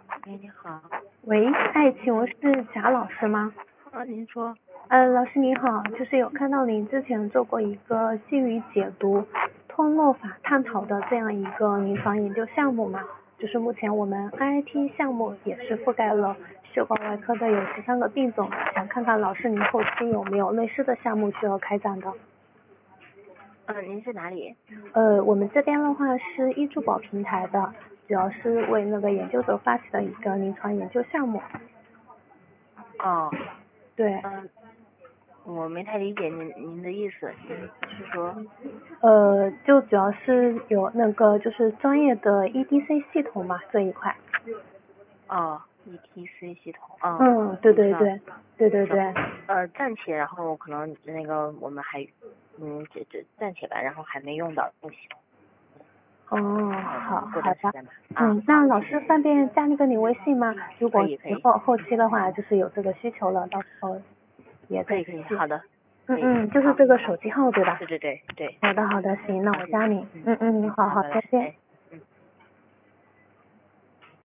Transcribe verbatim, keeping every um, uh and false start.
喂，你好。 喂，哎，请问是贾老师吗？ 啊，您说。 呃，老师您好，就是有看到您之前做过一个基于解读通络法探讨的这样一个临床研究项目嘛，就是目前我们 I I T 项目也是覆盖了血管外科的有十三个病种，想看看老师您后期有没有类似的项目需要开展的。 嗯，您是哪里？ 呃，我们这边的话是医助保平台的，主要是为那个研究者发起的一个临床研究项目。 哦。 对。 嗯，我没太理解您您的意思，您是说？ 呃，就主要是有那个就是专业的 E D C 系统嘛这一块。 哦 ，E T C 系统。哦。 嗯，对对对，对对对。 呃，暂且，然后可能那个我们还，嗯，这这暂且吧，然后还没用到这个系统。 哦，好， 过好的。 段时间吧。 嗯，那老师方便加那个你微信吗？如果以后后期的话，就是有这个需求了，到时候也可以可以，好的。 嗯嗯，就是这个手机号对吧？ 对对对对。 好的好的，行，那我加你。嗯嗯，好好，再见。